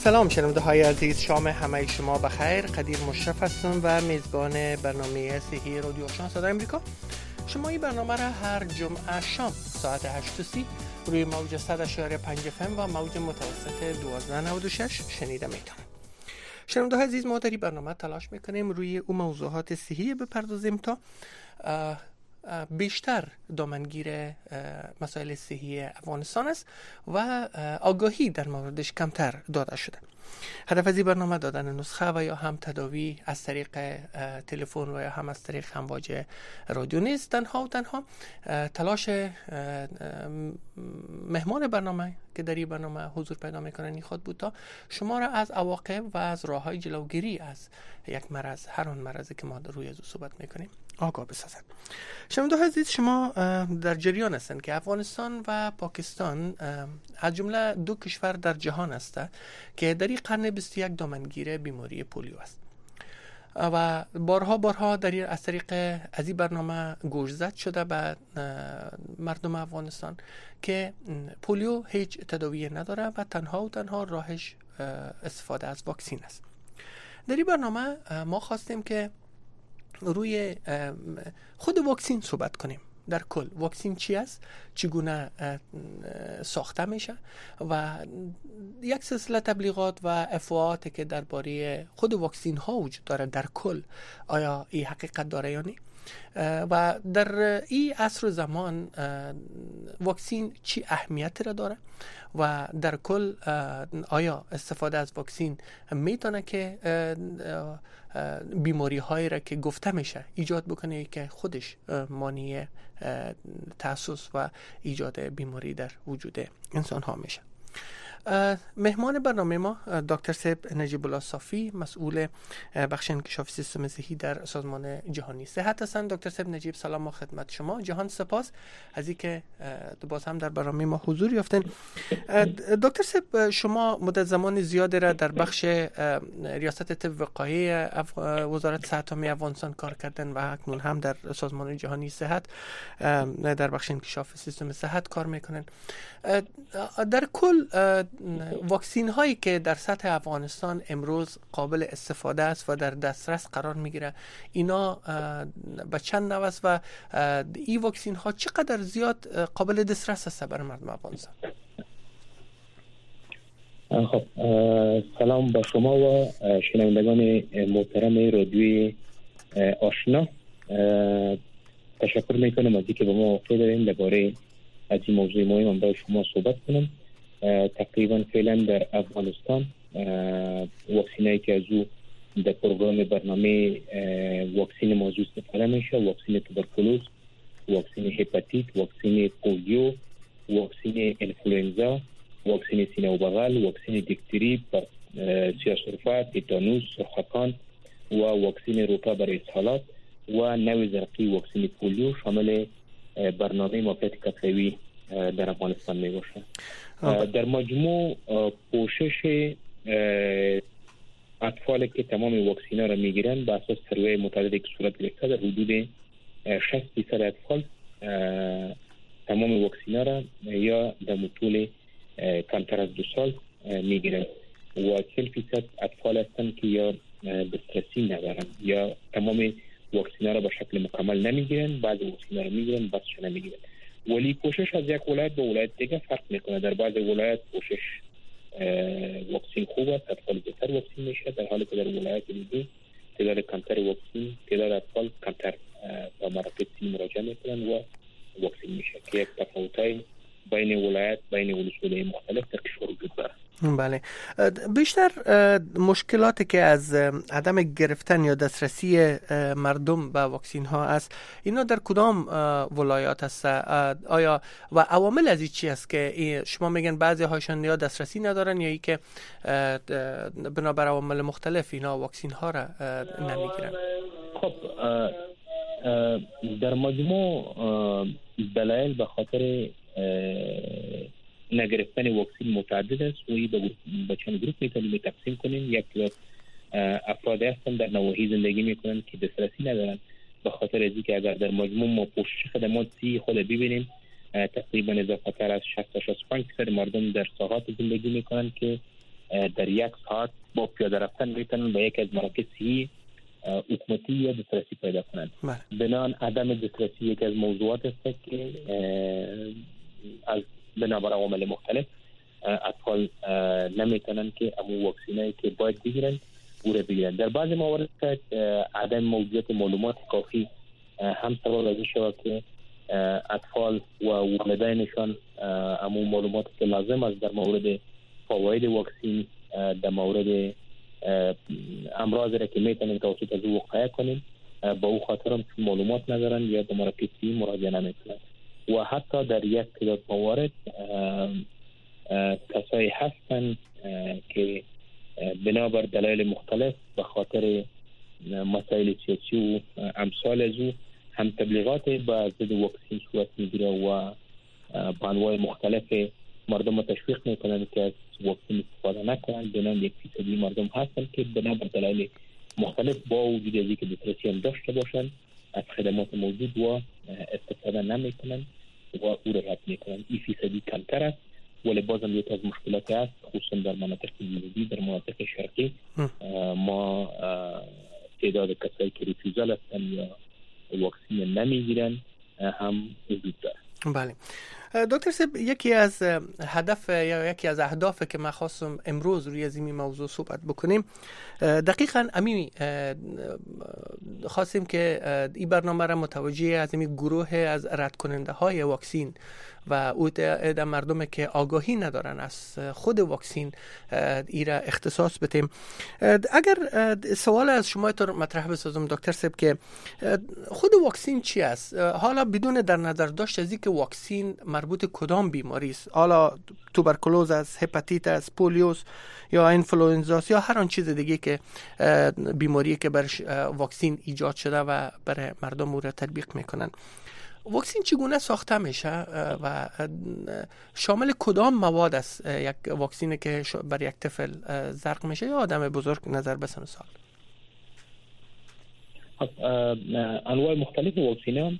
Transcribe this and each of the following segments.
سلام شنونده های عزیز، شام همه شما بخیر. قدیر مشرف هستم و میزبان برنامه صحی رادیو آشنا صدای امریکا. شما این برنامه را هر جمعه شام ساعت 8:30 روی موج 100.5 FM و موج متوسط 1296 شنیده میتونید. شنونده های عزیز، ما در این برنامه تلاش میکنیم روی اون موضوعات صحی بپردازیم تا بیشتر دامنگیر مسائل صحی افغانستان است و آگاهی در موردش کمتر داده شده. هدف از این برنامه دادن نسخه و یا هم تداوی از طریق تلفن و یا هم از طریق امواج رادیو نیست. تنها تلاش مهمان برنامه که در این برنامه حضور پیدا میکنن خود بود تا شما را از عواقب و از راههای جلوگیری از یک مرض، هر آن مرضی که ما روی از صحبت میکنیم، آگاه بسازند. شنونده های عزیز، شما در جریان هستند که افغانستان و پاکستان از جمله دو کشور در جهان هستند که در این قرن 21 دامنگیر بیماری پولیو است و بارها در از طریق از این برنامه گوشزد شده به مردم افغانستان که پولیو هیچ تداوی نداره و تنها راهش استفاده از واکسین است. در این برنامه ما خواستیم که روی خود واکسین صحبت کنیم. در کل واکسین چی است، چگونه ساخته میشه و یک سلسله تبلیغات و افواهاتی که درباره خود واکسین ها وجود داره در کل، آیا این حقیقت داره یا نه، و در این عصر و زمان واکسین چی اهمیت را داره و در کل آیا استفاده از واکسین میتونه که بیماری هایی را که گفته میشه ایجاد بکنه که خودش مانع تاسیس و ایجاد بیماری در وجود انسان ها میشه. مهمان برنامه ما دکتر صاحب نجیب الله صافی، مسئول بخش انکشاف سیستم صحی در سازمان جهانی صحت هستند. دکتر صاحب نجیب، سلام و خدمت شما. جهان سپاس از اینکه باز هم در برنامه ما حضور یافتین. دکتر صاحب، شما مدت زمان زیادی را در بخش ریاست طب وقایع وزارت صحت عامه افغانستان کار کردن و اکنون هم در سازمان جهانی صحت در بخش انکشاف سیستم صحت کار میکنن. در کل واکسین هایی که در سطح افغانستان امروز قابل استفاده است و در دسترس قرار میگیره، اینا به چند نوع است و این واکسین ها چقدر زیاد قابل دسترس است برای مردم افغانستان؟ خب، سلام با شما و شنوندگان محترم رادیوی آشنا. تشکر میکنم از اینکه به ما وقت دارین درباره از این موضوع مهم با شما صحبت کنم. تقریبا فعلا در افغانستان واکسینایی که از او در پروگرام برنامه واکسین موضوع استفاده میشه: واکسین توبرکولوز، واکسین هپاتیت، واکسین پولیو، واکسین انفلوئنزا، واکسین سینه و بغل، واکسین دیکتری، سیاه‌سرفه، تیتانوس، سرخکان و واکسین روتا برای اسهالات و نوع زرقی واکسین پولیو شامل برنامه موقعیت کتلوی در افغانستان می باشه. در مجموع پوشش اطفال که تمام واکسین ها را می گیرند به اساس سروی متعددی که صورت گرفته در حدود 60% اطفال تمام واکسین ها را یا در طول کمتر از 2 سال می گیرند و 40% اطفال هستند که یا دسترسی ندارند یا تمام واکسین ها را به شکل مکمل نمی گیرند، بعض واکسین ها را می گیرند، بعضش نمی گیرند. ولی پوشش از یک ولایت به ولایت دیگه فرق میکنه. در بعض ولایت پوشش واکسین خوب است، اطفال بهتر واکسین میشه، در حالی که در ولایت دیگه تعداد کمتر واکسین، تعداد اطفال کمتر به مراکز مراجعه میکنن و واکسین میشه که یک تفاوتای بین ولایت، بین ولسوالی مختلف در کشور وجود داره. بله، بیشتر مشکلاتی که از عدم گرفتن یا دسترسی مردم به واکسین ها است، اینا در کدام ولایات هست؟ آیا و عوامل از این چی است که شما میگن بعضی هاشون یا دسترسی ندارن یا ای که بنابر عوامل مختلف اینا واکسین ها را نمیگیرن؟ خب، در مجموع دلایل به خاطر نگرفتن واکسین متعدد است و این به چند گروه میتونیم تقسیم کنیم. یک گروه افراد هستند در نواحی زندگی میکنن که دسترسی ندارن، به خاطر از اینکه اگر در مجموع ما پوشش خدماتی خود ببینیم تقریبا اضافه تر از 60 تا 65% مردم در ساحات زندگی میکنن که در 1 ساعت با پیاده رفتن میتونن به یک از مراکز صحی حکومتی یا دسترسی پیدا کنند. بنابراین عدم دسترسی یک از موضوعات است که از بنابر عوامل مختلف اطفال نمیتونن که امو واکسینایی که باید بگیرن او را بگیرن. در بعض موارد عدم موجودیت معلومات کافی هم سبب از شود که اطفال و والدینشان امو معلوماتی که لازم است در مورد فواید واکسین، در مورد امراض را که میتونن توسط از او وقایع کنیم با او خاطر هم معلومات ندارن یا به مراکز صحی مراجعه نمیکنن. و حتی در یک تعداد موارد کسایی هستند که بنابر دلایل مختلف به خاطر مسائل سیاسی و امثال از او هم تبلیغات به ضد واکسین صورت میگیره و به انواع مختلف مردم تشویق میکنند که از واکسین استفاده نکنند. بنابراین 1% مردم هستند که بنابر دلایل مختلف با وجود از اینکه دسترسی هم داشته باشند از خدمات موجود و استفاده نمیکنند و او را رد میکنند. این فیصدی کمتر است ولی بازم یک از مشکلات است، خصوصا در مناطق جنوبی، در مناطق شرقی ما تعداد کسایی که ریفیوزال هستن یا واکسین نمیگیرن هم وجود داره. بله دکتر صاحب، یکی از هدف یا یکی از اهداف که ما خواستم امروز روی از این موضوع صحبت بکنیم دقیقاً امی خواستیم که این برنامه را متوجه از این گروه از رد کننده های واکسین و او در مردم که آگاهی ندارن از خود واکسین ایرا اختصاص بدیم. اگر سوال از شما تو مطرح بسازم دکتر صاحب که خود واکسین چی است؟ حالا بدون در نظر داشت از اینکه واکسین مربوط کدام بیماری است، حالا توبرکلوز است، هپاتیت است، پولیوس یا اینفلوئنزا یا هر آن چیز دیگه که بیماری که برش واکسین ایجاد شده و برای مردم او را تطبیق میکنن، واکسین چگونه ساخته میشه و شامل کدام مواد است یک واکسینی که بر یک طفل زرق میشه یا آدم بزرگ نظر به سن سال؟ انواع مختلف واکسین ها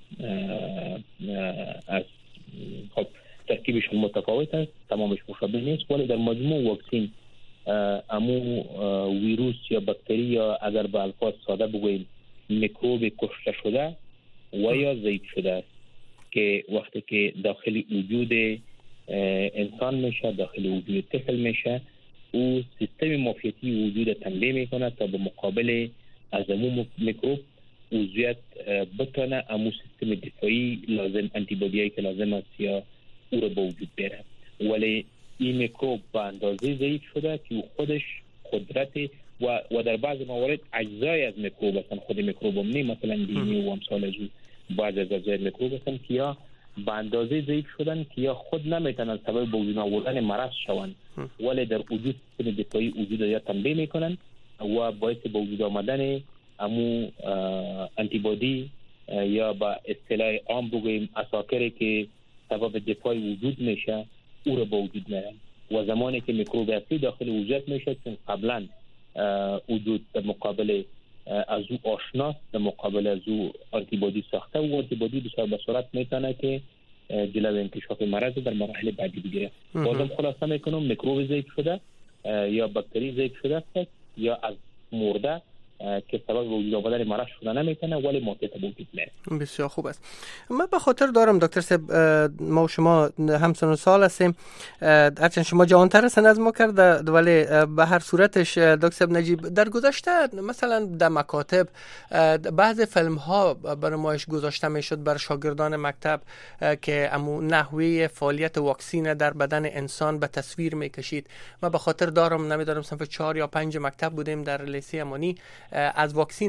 از ترکیبشون متفاوت است، تمامش مشابه نیست، ولی در مجموع واکسین امو ویروس یا باکتری یا اگر به الفاظ ساده بگوییم میکروب کشته شده و یا ضعیف شده است که وقتی که داخل وجود انسان میشه، داخل وجود طفل میشه، او سیستم معافیتی وجود تنبیه میکنه تا به مقابل از امو میکروب عضویت بتونه امو سیستم دفاعی لازم، انتیبادیایی که لازم است یا او رو به وجود بیاره. ولی این میکروب به اندازه ضعیف شده که خودش قدرت و در بعض موارد اجزای از میکروب هستن، خود میکروب هم نیست، مثلا دینی و امثال از بعض از اجزای میکروب هستن که یا به اندازه ضعیف شدن که یا خود نمیتونن سبب به وجود آوردن مرض شوند، ولی در وجود سیستم دفاعی وجود یا تنبیه میکنن و باعث به وجود آمدن امو انتیبادی یا با اصطلاح عام بگوییم اساکری که سبب دفاعی وجود میشه او رو به وجود میارن. و زمانی که میکروب اصلی داخل وجود میشه چون قبلا وجود در مقابل از او آشناست، در مقابل از او آنتیبادی ساخته و آنتیبادی بسیار به صورت میتونه که جلوی انکشاف مرض در مراحل بعدی بگیره. بازم خلاصه میکنم میکروب ضعیف شده یا باکتری ضعیف شده است یا از مرده که سبب وجود آمدن مرض شده نمیتونه ولی موقعیت وجود میاره. بسیار خوب است. من به خاطر دارم دکتر صاحب ما و شما همسن و سال هستیم، هرچند شما جوانتر هستن از ما کرده، ولی به هر صورتش دکتر صاحب نجیب در گذشته مثلا در مکاتب بعض فیلم ها به نمایش گذاشته میشد بر شاگردان مکتب که امو نحوه فعالیت واکسین در بدن انسان به تصویر میکشید. من به خاطر دارم، نمیدونم صنف 4 یا 5 مکتب بودیم در لیسه امانی، از واکسین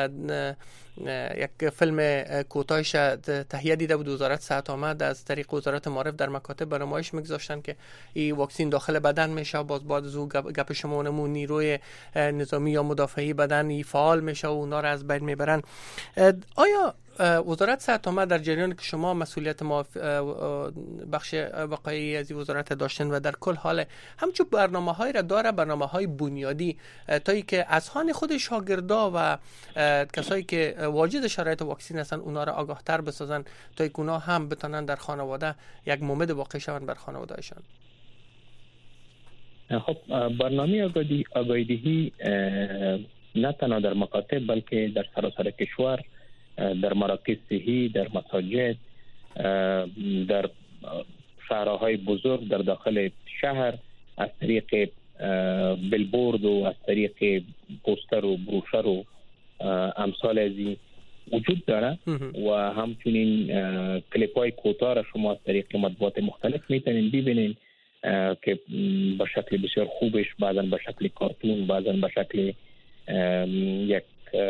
یک فیلم کوتاهش تهیه دیده بود وزارت صحت آمد از طریق وزارت معارف در مکاتب به نمایش میگذاشتن که این واکسین داخل بدن میشه، باز بعد از اون گپ شما نمون نیروی نظامی یا مدافعی بدن فعال میشه و اونا رو از بین میبرن. آیا وزارت صحت آمد در جریان که شما مسئولیت بخش وقایعی از وزارت داشتن و در کل حال همچون برنامه‌های را داره، برنامه‌های بنیادی تا ای که از هان خود شاگردا و کسایی که واجد شرایط واکسین هستن اونا را آگاه‌تر بسازن تا ای اونا هم بتونن در خانواده یک مومد واقعی شون بر خانواده‌شان؟ خب برنامه آگاهی‌دهی نه تنها در مکاتب بلکه در سراسر کشور، در مراکز صحی، در مساجد، در شهرهای بزرگ در داخل شهر از طریق بیلبورد و از طریق پوستر و بروشر و امثال از این وجود داره و همچنین کلیپ های کوتاه را شما از طریق مطبوعات مختلف میتونین ببینین که به شکل بسیار خوبش، بعضا به شکل کارتون، بعضا به شکل یک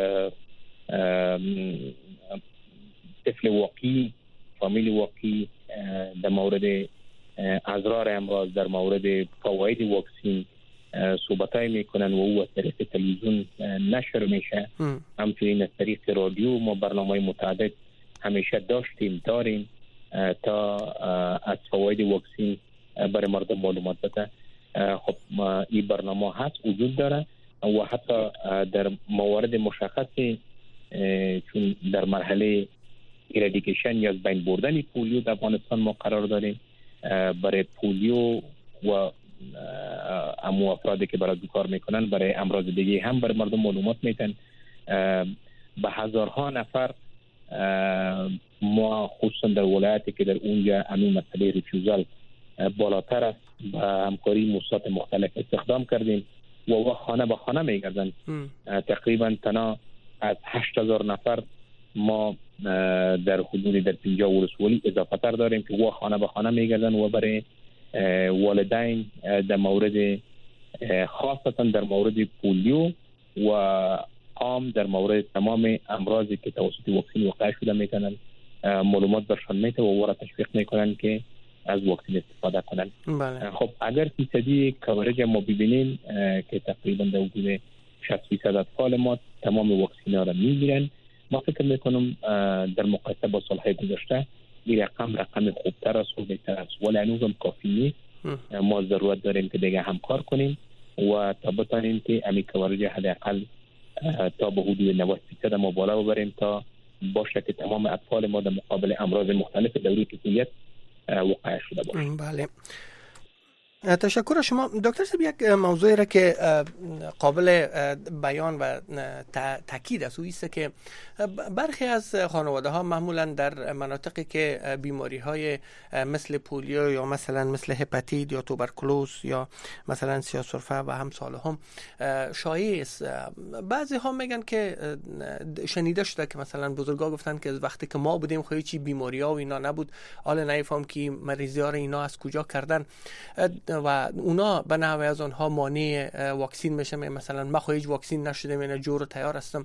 طفل واقعی، فامیل واقعی در مورد اضرار امراض، در مورد فواید واکسین صحبتای میکنن و او از طریق تلویزیون نشر میشه. همچنین از طریق رادیو ما برنامه متعدد همیشه داریم تا از فواید واکسین برای مردم معلومات بده. خب این برنامه هست، وجود داره و حتی در موارد مشخصی چون در مرحله ایرادیکیشن یا از بین بردن پولیو در افغانستان ما قرار داریم، برای پولیو و امو افرادی که برای کار میکنن برای امراض دیگه هم برای مردم معلومات میتن. به هزارها نفر ما خصوصا در ولایتی که در اونجا همین مسئله ریفیوزال بالاتر است با همکاری موسسات مختلف استخدام کردیم و خانه به خانه میگردن. تقریبا تنها از 8000 نفر ما در حدود در 50 ولسوالی اضافه تر داریم که و خانه به خانه میگردن و برای والدین در مورد خاصتا در مورد پولیو و عام در مورد تمام امراضی که توسط واکسن وقایع شده میتونن معلومات برشان میده و را تشویق میکنن که از واکسن استفاده کنن. بله. خب اگر فیصدی کاورج ما ببینیم که تقریبا در حدود 60% اطفال ما تمام واکسن ها را میگیرن، ما فکر میکنم در مقایسه با سالهای گذشته این رقم خوبتر است و بهتر است، ولی هنوز هم کافی نیست. ما ضرورت داریم که دیگه همکار کنیم و تا بتانیم که امی کاورج حداقل تا به حدود 90% ما بالا ببریم تا باشه که تمام اطفال ما در مقابل امراض مختلف دوره طفولیت وقایع شده باشه. بله. تشکر شما دکتر صاحب. یک موضوعی را که قابل بیان و تاکید است است که برخی از خانواده ها معمولا در مناطقی که بیماری های مثل پولیو یا مثل هپاتیت یا توبرکلوز یا مثلا سیاه‌سرفه و همسال هم شایع است. بعضی ها میگن که شنیده شده که مثلا بزرگا گفتن که وقتی که ما بودیم خیلی چی بیماری ها و اینا نبود، حالا نمیفهم که مریضی ها اینا از کجا کردن و اونا به نحوه از آنها مانع واکسین میشه. مثلا من خودم واکسین نشدم، اینا جور تیار هستم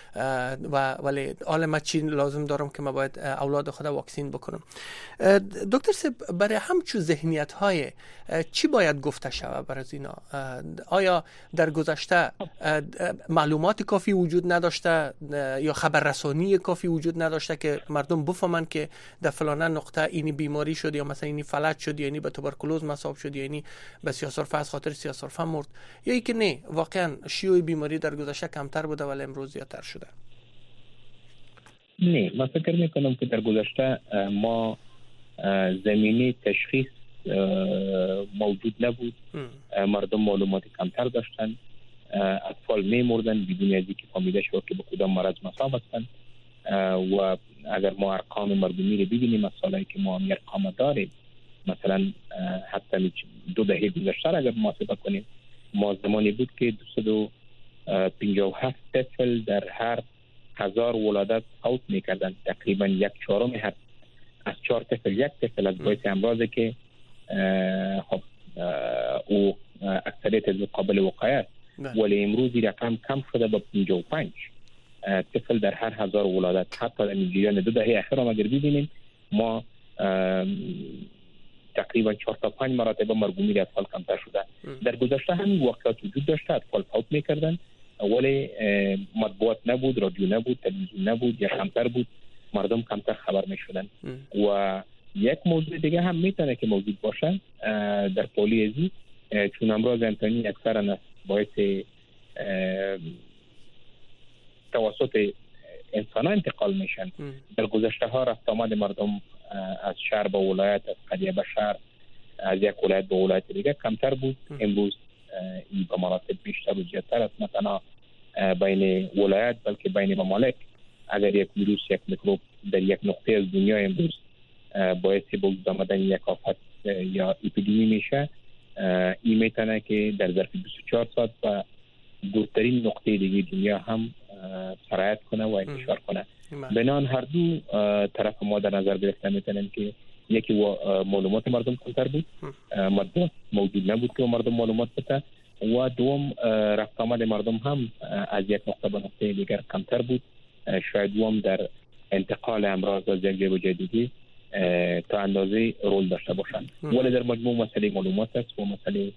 ولی حالا من چی لازم دارم که من باید اولاد خود واکسین بکنم. دکتر صاحب برای همچون ذهنیت های چی باید گفته شود برای اینا؟ آیا در گذشته معلومات کافی وجود نداشته یا خبررسانی کافی وجود نداشته که مردم بفهمن که در فلانه نقطه اینی بیماری شد یا مثلا اینی فلج شد یا اینی به توبرکلوز مصاب شد یا اینی به سیاه‌سرفه از خاطر سیاه‌سرفه مرد، یا اینکه نه واقعا شیوع بیماری در گذشته کمتر بوده ولی امروز زیادتر شده؟ نه، من فکر میکنم که در گذشته ما زمینه تشخیص موجود نبود. مردم معلومات کمتر داشتن، اطفال میمردن بدون از اینکه فهمیده شود که به کدام مرض مصاب هستند و اگر ما ارقام مردمی رو ببینیم از سالایی که ما هم ارقام داریم، مثلا حتی 2 دهه گذشته اگر محاسبه کنیم، ما زمانی بود که 257 طفل در هر 1000 ولادت فوت میکردن. تقریبا 1/4 از 4 طفل یک طفل از باعث امراضی که خب او اکثریت از قابل وقایع است. ولی امروز این رقم کم شده به 55 طفل در هر 1000 ولادت. حتی در میلیون 2 دهه اخیر هم اگر ببینیم ما تقریبا 4 تا 5 مرتبه مرگومیر اطفال کمتر شده. در گذشته هم واقعات وجود داشته، اطفال فوت میکردن ولی مطبوعات نبود، رادیو نبود، تلویزیون نبود یا کمتر بود، مردم کمتر خبر میشدن. و یک موضوع دیگه هم میتونه که موجود باشه در پولیوزی، چون امراض انتانی اکثرا باعث توسط انسان انتقال میشن. در گذشته ها رفت آمد مردم از شهر به ولایت، از قریه به شهر، از یک ولایت به ولایت دیگه کمتر بود. امروز این به مراتب بیشتر و زیادتر است، نه تنها بین ولایت بلکه بین ممالک. اگر یک ویروس، یک میکروب در یک نقطه از دنیا امروز باعث به وجود آمدن یک آفت یا اپیدمی میشه، این میتونه که در ظرف 24 ساعت و دورترین نقطه دیگه دنیا هم سرایت کنه و انتشار کنه. بنان هر دو طرف ما در نظر گرفته میتونیم که یکی معلومات مردم کمتر بود، مردم موجود نبود که مردم معلومات بده، و دوم رفت آمد مردم هم از یک نقطه به نقطه دیگر کمتر بود. شاید دوم در انتقال امراض از یک جای به جای دیگه تا اندازه رول داشته باشند. ولی در مجموع مسئله معلومات است و مسئله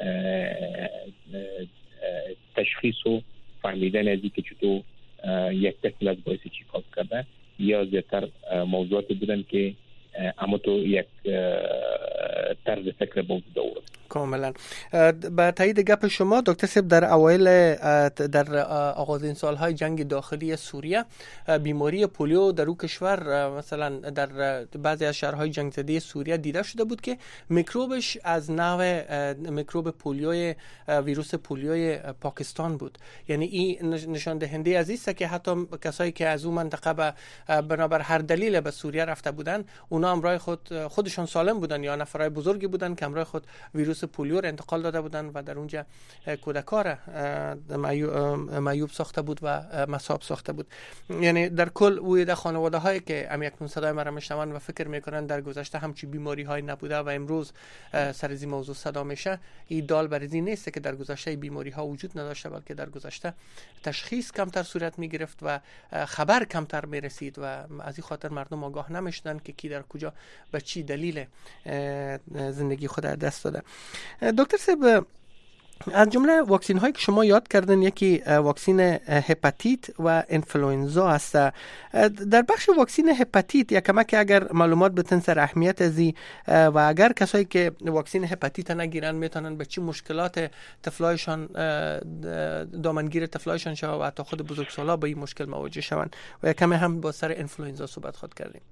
تشخیص و فهمیدن از اینکه چطور یک طفل از باعث چی کار کرده یا زیادتر موضوعاتی بودن که اما تو یک طرز فکر موجود آورد. کاملا. با تایید گپ شما دکتر صاحب، در اوایل در آغازین سالهای جنگ داخلی سوریه بیماری پولیو در او کشور مثلا در بعضی از شهرهای جنگ زده سوریه دیده شده بود که میکروبش از نوع میکروب پولیوی ویروس پولیوی پاکستان بود. یعنی این نشان دهنده از است که حتی کسایی که از اون منطقه بنابر هر دلیل به سوریه رفته بودن، اونا همراه خودشون سالم بودن یا نفرای بزرگی بودن که همراه خود ویروس پولیو را انتقال داده بودن و در اونجا کودکار معیوب ساخته بود و مصاب ساخته بود. یعنی در کل اوی در خانواده هایی که اکنون صدای ما را میشنون و فکر میکنن در گذشته همچی بیماری های نبوده و امروز سر از این موضوع صدا میشه، این دال بر این نیست که در گذشته بیماری ها وجود نداشته، بلکه در گذشته تشخیص کمتر صورت میگرفت و خبر کمتر میرسید و از این خاطر مردم آگاه نمیشدن که کی در کجا به چی دلیل زندگی خود دست داده. دکتر صاحب، از جمله واکسین هایی که شما یاد کردن یکی واکسین هپاتیت و انفلوئنزا است. در بخش واکسین هپاتیت یکم که اگر معلومات بتن سر اهمیت ازی و اگر کسایی که واکسین هپاتیت نگیرن میتونن به چی مشکلات طفلایشان دامنگیر طفلایشان شوند و حتی خود بزرگسالا با این مشکل مواجه شوند، و یکم هم با سر انفلوئنزا صحبت خود کردیم.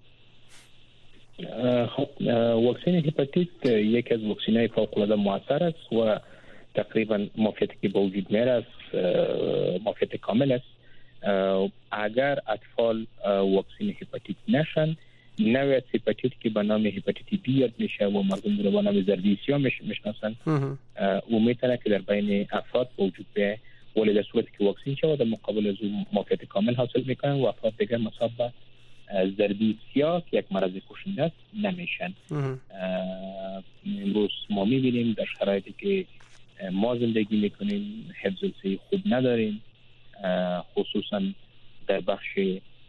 خب واکسین هپاتیت یک از واکسین‌های فوق‌العاده موثر است و تقریبا معافیتی که با وجود میاره است معافیت کامل است. اگر اطفال واکسین هپاتیت نشن، نوع هپاتیت که به نام هپاتیت بی یاد میشه و مردم رو به نام زردیسیا میشناسن، و میتونه که در بین افراد وجود بیاره، ولی در صورتی که واکسین شود در مقابل از اون معافیت کامل حاصل میکنن و افراد دیگر مصاب به زردیسیا که یک مرض کشنده است نمیشن. امروز ما میبینیم در شرایطی که ما زندگی میکنیم حفظ الصحه خوب نداریم، خصوصا در بخش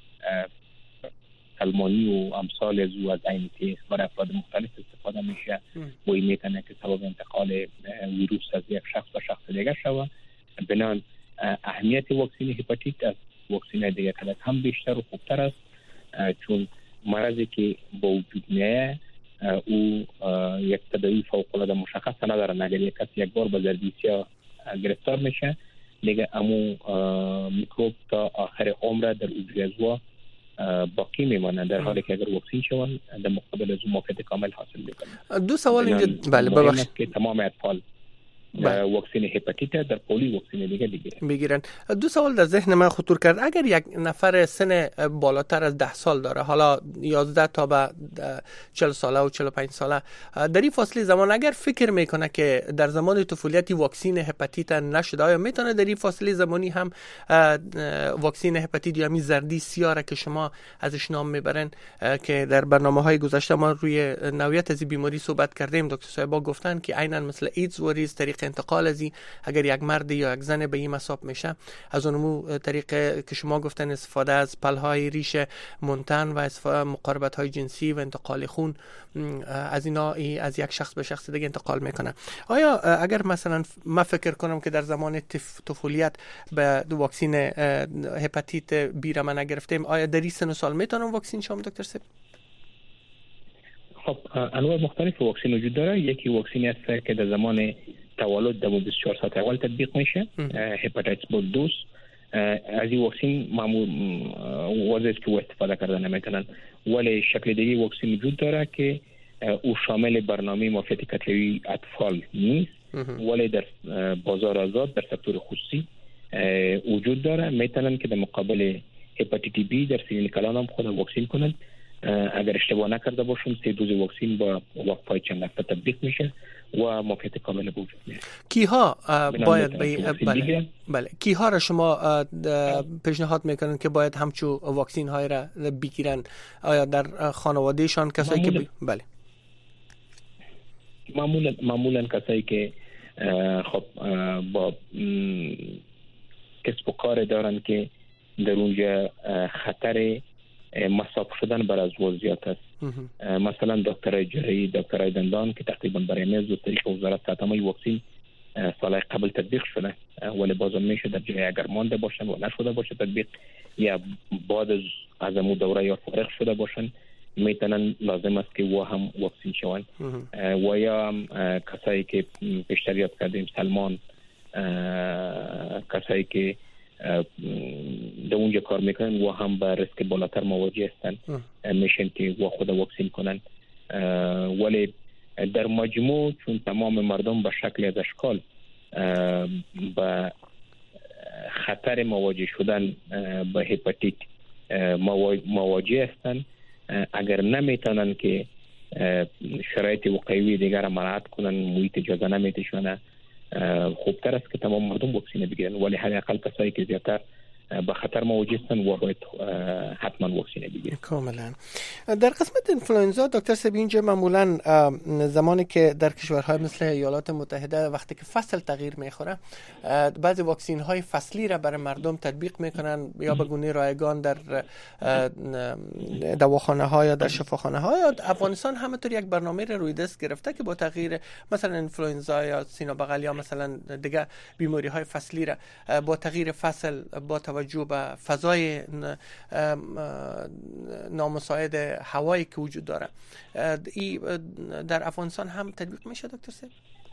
سلمانی و امثال از او از این که برای افراد مختلف استفاده میشه و این میتونه که سبب انتقال ویروس از یک شخص به شخص دیگر شود. بنابراین اهمیت واکسین هپاتیت از واکسین دیگر هم بیشتر و خوبتر است، چون مرضی که با وجود میاد او یک تداوی فوق‌العاده مشخص نداره. اگر یک کسی یک بار به زردیسیا گرفتار میشه دیگه امو میکروب تا آخر عمر در عضو باقی میمانه، در حالی که اگر واکسین شون در مقابل از معافیت کامل حاصل میکنه. دو سوال اینجا بله ببخشید که تمام اطفال واکسین هپاتیت در پولی واکسین دیگه بگیرن. دو سوال در ذهن من خطور کرد. اگر یک نفر سن بالاتر از 10 سال داره، حالا 11 تا به 40 ساله و 45 ساله، در این فاصله زمان اگر فکر میکنه که در زمان طفولیت واکسین هپاتیت نشده، آیا میتونه در این فاصله زمانی هم واکسین هپاتیت یا همین زردیسیا را که شما ازش نام میبرن که در برنامه‌های گذشته ما روی نوعیت از بیماری صحبت کردیم، دکتر صاحبا گفتن که عیناً مثل ایدز و ریز طریق انتقال ازی اگر یک مرد یا یک زن به این مصاب میشه، از اونمو طریق که شما گفتن استفاده از پلهای ریش منتن و استفاده مقاربت‌های جنسی و انتقال خون از اینا از یک شخص به شخص دیگه انتقال میکنه. آیا اگر مثلا ما فکر کنم که در زمان طفولیت به واکسین هپاتیت بی را من نگرفتیم، آیا در این سن و سال میتونم واکسین شوم دکتر صاحب؟ خب انواع مختلف واکسین وجود داره. یکی واکسینی است که در زمان تولد در 24 ساعت اول تطبیق میشه، هپاتیتس B دوز. از این واکسین معمول واضح است که استفاده کرده نمیتونن، ولی شکل دیگه واکسین وجود داره که او شامل برنامه معافیت کتلوی اطفال نیست ولی در بازار آزاد در سکتور خصوصی وجود داره. میتونن که در مقابل هپاتیت بی در سنین کلان هم خود واکسین کنند. اگر اشتباه نکرده باشم 3 دوز واکسین با وقفه چند هفته تطبیق میشه و موقعیت کامل به وجود میاد. کیها باید بله کیها را شما پیشنهاد میکنن که باید همچو واکسین های را بگیرن؟ آیا در خانوادهشان کسایی که بله معمولا کسایی که خب با کسب و کار دارن که در اونجا خطر مصاب شدن بر از وضعیت است. مثلا دکترای جراحی، دکترای دندان که تقریبا برای میز و طریق وزارت صحت همه واکسین سال قبل تطبیق شده، ولی بازم میشه در جای اگر مانده باشن و نشده باشه تطبیق یا بعد از امو دوره یا فارغ شده باشن میتونن لازم است که و هم واکسین شوند. و یا کسایی که بیشتر یاد کردیم سلمان، کسایی که در اونجا کار میکنن و هم با ریسک بالاتر مواجه هستن میشن که و خود واکسین کنن. ولی در مجموع چون تمام مردم به شکل از اشکال با خطر مواجه شدن با هپاتیت مواجه هستن، اگر نمیتونن که شرایط وقایوی دیگر را مراعات کنن، محیط اجازه نمیتشونه، خوبتر است که تمام مردم واکسین بگیرن. ولی حداقل کسایی که زیادتر با خطر مواجه هستن و باید حتما واکسین بگیرن. کاملا. در قسمت انفلوئنزا دکتر سیب اینجا معمولا زمانی که در کشورهای مثل ایالات متحده وقتی که فصل تغییر میخوره بعضی واکسین های فصلی را برای مردم تطبیق میکنن، یا به گونه رایگان در دواخانه ها یا در شفاخانه ها. یا افغانستان همینطور یک برنامه را روی دست گرفته که با تغییر مثلا انفلوئنزا یا سینه بغل یا مثلا دیگه بیماری های فصلی را با تغییر فصل با توجه به فضای نامساعد هوایی که وجود داره در افغانستان هم تطبیق میشه دکتر سیب؟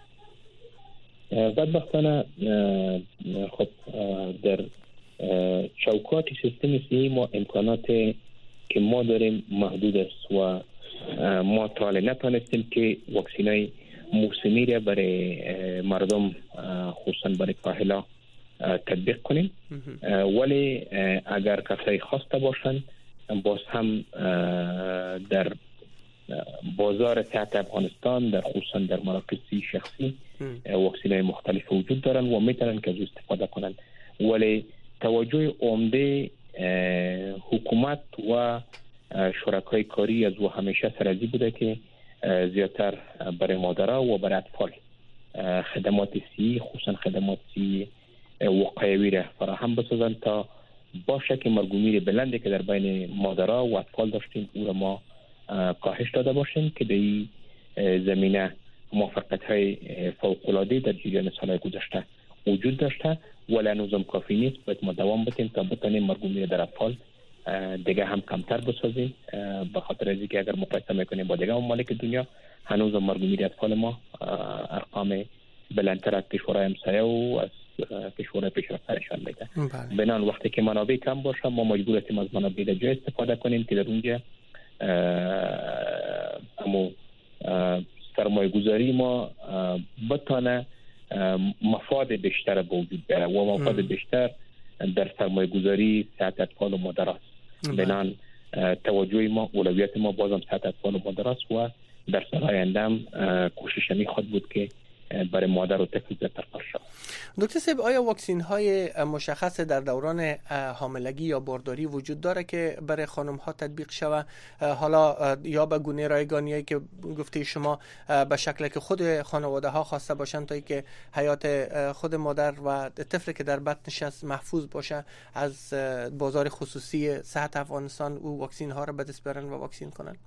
بدبختانه خب در چوکات سیستم صحی ما امکانات که ما داریم محدود است و ما تا حالا نتونستیم که واکسینای موسمی را برای مردم خصوصا برای کاهلا تطبیق کنیم. ولی اگر کسایی خواسته باشند باز هم در بازار صحت افغانستان در خصوصا در مراکز شخصی واکسین‌های مختلف وجود دارن و میتونن که از استفاده کنن. ولی توجه عمده حکومت و شرکای کاری از و همیشه سرازی بوده که زیادتر برای مادرها و برای اطفال خدمات صحی خصوصا خدمات صحی وقایوی را فراهم بسازن تا باشه که مرگومیر بلندی که در بین مادرها و اطفال داشتیم او را ما کاهش داده باشیم که در این زمینه موفقیت‌های فوق‌العاده در جریان سالهای گذشته وجود داشته، ولی هنوزم کافی نیست. باید ما دوام بدیم تا بتانیم مرگومیر در اطفال دیگه هم کمتر بسازیم، به خاطر از اینکه اگر مقایسه میکنیم با دیگه ممالک دنیا هنوزم مرگومیر اطفال ما ارقام بلندتر از کشورهای همسایه و از کشورهای پیشرفته نشان میده. بنان وقتی که منابع کم باشه ما مجبور هستیم از منابع در جای استفاده کنیم که در اونجا اما سرمایه گذاری ما بتانه مفاد بیشتر به وجود بیاره و مفاد بیشتر در سرمایه گذاری صحت اطفال و مادر است. بنان توجه ما اولویت ما بازم صحت اطفال و مادر است و در سالهای آینده کوشش می خود بود که برای مادر و طفل بهتر شود. دکتر صاحب آیا واکسین های مشخص در دوران حاملگی یا بارداری وجود داره که برای خانم ها تطبیق شوه؟ حالا یا به گونه رایگانیایی که گفته شما به شکلی که خود خانواده ها خواسته باشن تا اینکه حیات خود مادر و طفل که در بطنش است محفوظ باشه از بازار خصوصی صحت افغانستان او واکسین ها را به دست بیارن و واکسین کنن؟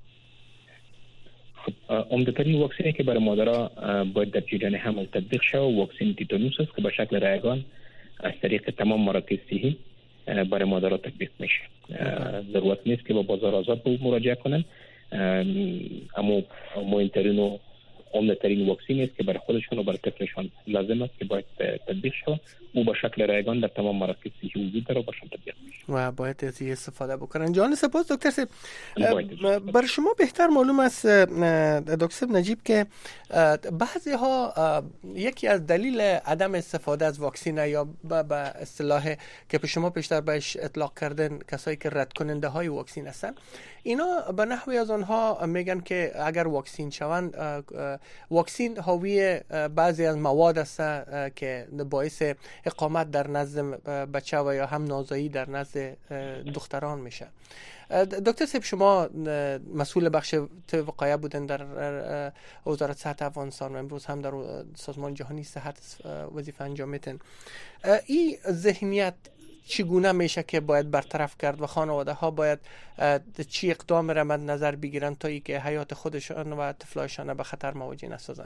عمده‌ترین واکسینی که برای مادرها باید در جریان حمل تطبیق شود واکسین تیتانوس است که به شکل رایگان از طریق تمام مراکز صحی برای مادرها تطبیق میشه. ضرورت نیست که با بازار آزاد به مراجعه کنن. اما مهمترین و عمده ترین واکسینی است که برای خودشان و برای طفلشان لازم است که باید تطبیق شود و با شکل رایگان در تمام مراکز صحی وجود داره و باشن تطبیق میشه و باید از این استفاده بکنن. جان سپاس دکتر صاحب. برای شما بهتر معلوم است دکتر نجیب که بعضی ها یکی از دلیل عدم استفاده از واکسین یا به اصطلاح که به شما پیشتر بهش اطلاق کردن کسایی که رد کننده های واکسین هستن، اینا به نحوی از آنها میگن که اگر واکسین شوند، واکسین حاوی بعضی از مواد است که باعث اقامت در نزد بچه و یا هم نازایی در نزد دختران میشه. دکتر صاحب، شما مسئول بخش وقایع بودن در وزارت صحت افغانستان و امروز هم در سازمان جهانی صحت وظیفه انجام میدن. این ذهنیت چگونه میشه که باید برطرف کرد و خانواده ها باید چی اقدام را مد نظر بگیرن تا ای که حیات خودشان و طفلایشان به خطر مواجه نسازن؟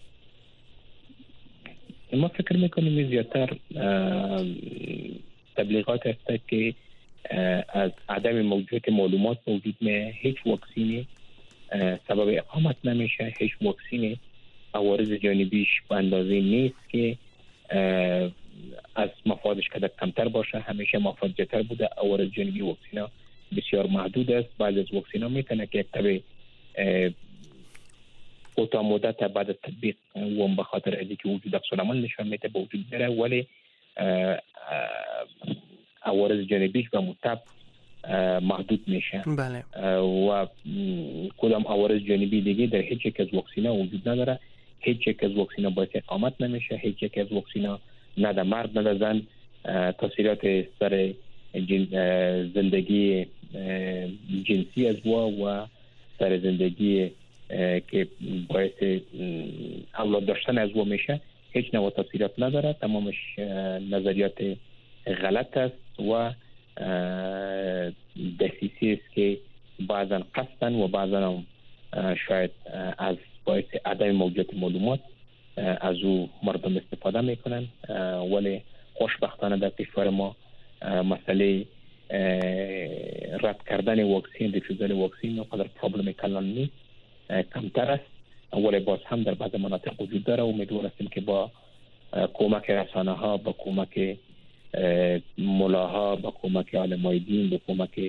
ما فکر میکنیم زیادتر تبلیغات است که از عدم موجودیت معلومات موجود نه. هیچ واکسینی سبب اقامت نمیشه، هیچ واکسینی عوارض جانبیش به اندازه نیست که از مفادش کمتر باشه. همیشه مفاد جتر بوده. عوارض جانبی واکسینا بسیار محدود است. بعضی از واکسینا میتونه که تبع کوتاه مدت بعد از تطبیق و به خاطر ازی که وجود افسرمان نشان میده به وجود بره، ولی عوارض جانبیش به مطلق محدود میشه. بله. و کدام عوارض جانبی دیگه در هیچ یک از واکسینا وجود نداره. هیچ یک از واکسینا باعث اقامت نمیشه. هیچ یک از واکسینا نه در مرد نه در زن تاثیرات سر زندگی جنسی از و سر زندگی که باعث اولاد داشتن از میشه هیچ نوع تاثیرات نداره. تمامش نظریات غلط است و دسیسی است که بعضا قصدن و بعضا شاید از باعث عدم موجودیت معلومات از او مردم استفاده میکنن. ولی خوشبختانه در کشور ما مسئله رد کردن واکسین، ریفیوزال واکسین اونقدر پرابلم کلان نیست، کمتر است. ولی باز هم در بعض مناطق وجود داره. امیدوار هستیم که با کمک رسانه ها، با کمک ملاها، با کمک علمای دین، با کمک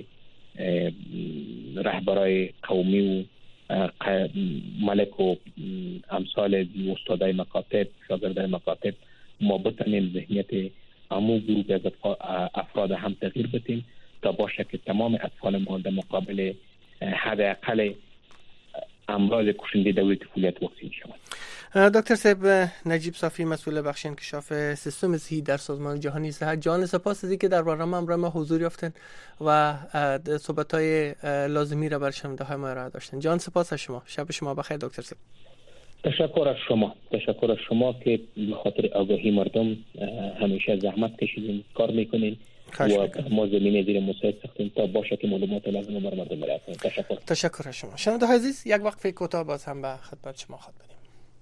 رهبرای قومی و ملک و امثال استادای مکاتب، شاگردای مکاتب، ما بتونیم ذهنیت عموم گروه از افراد هم تغییر بدیم تا باشه که تمام اطفال ما در مقابل حداقل امراض کشنده دوره طفولیت واکسین شوند. دکتر صاحب نجیب صافی، مسئول بخش انکشاف سیستم صحی در سازمان جهانی صحت، جان سپاس از اینکه در برنامه همراه ما حضور یافتن و صحبت‌های لازمی را بر شنونده های ما ارائه داشتن. جان سپاس از شما. شب شما بخیر دکتر صاحب. تشکر از شما که به خاطر آگاهی مردم همیشه زحمت کشیدین، کار میکنین و ما زمینه زیر مساعد ساختیم تا باشه که معلومات لازم بر مردم برسونه. تشکر از شما. شنونده های عزیز، یک وقفه کوتاه باز هم به خدمت شما خواهد بدیم.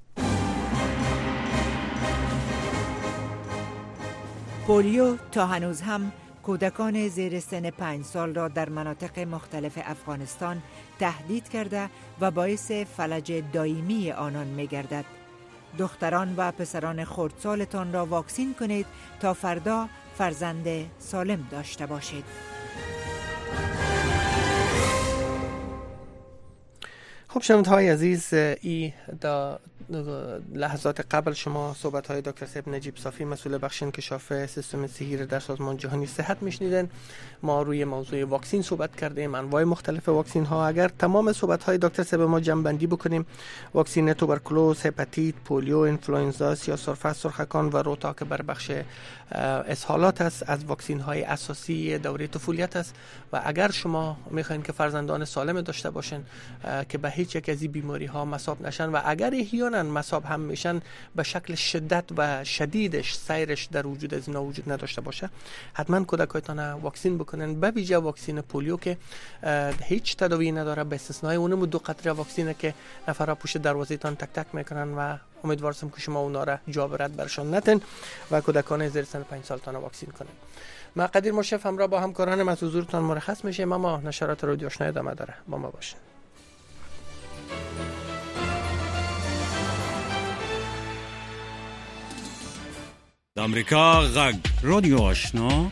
پولیو تا هنوز هم کودکان زیر سن 5 سال را در مناطق مختلف افغانستان تهدید کرده و باعث فلج دائمی آنان می گردد. دختران و پسران خردسالتان را واکسین کنید تا فردا فرزند سالم داشته باشید. خب شنونده‌های عزیز، ای دا لحظات قبل شما صحبت‌های دکتر صاحب نجیب صافی، مسئول بخش انکشاف سیستم صحی در سازمان جهانی صحت میشنیدن. ما روی موضوع واکسین صحبت کردیم، انواع مختلف واکسین ها. اگر تمام صحبت‌های دکتر صاحب ما جمع‌بندی بکنیم، واکسین توبرکلوز، هپاتیت، پولیو، اینفلوئنزا، سیاه‌سرفه، سرخکان و روتا که بر بخش اسهالات است، از واکسین های اساسی دوره طفولیت است. و اگر شما میخواین که فرزندان سالم داشته باشن که به هیچ یک از این بیماری ها مصاب نشن و اگر احیانا مصاب هم میشن به شکل شدت و شدیدش سیرش در وجود از اینا وجود نداشته باشه، حتما کودکایتان واکسین بکنن، به ویژه واکسین پولیو که هیچ تداوی نداره به استثنای اونم 2 قطره واکسینه که نفرا پشت دروازه تان تک تک میکنن و امیدوارم که شما اونا را جا برد برشان نتن و کودکان زیر سن 5 سال تان واکسین کنن. ما قدیر مشرف همراه با همکارانم از حضورتان مرخص میشه. ما نشرات رادیو آشنا ادامه داره. با ما باشین. امریکا غږ رادیو آشنا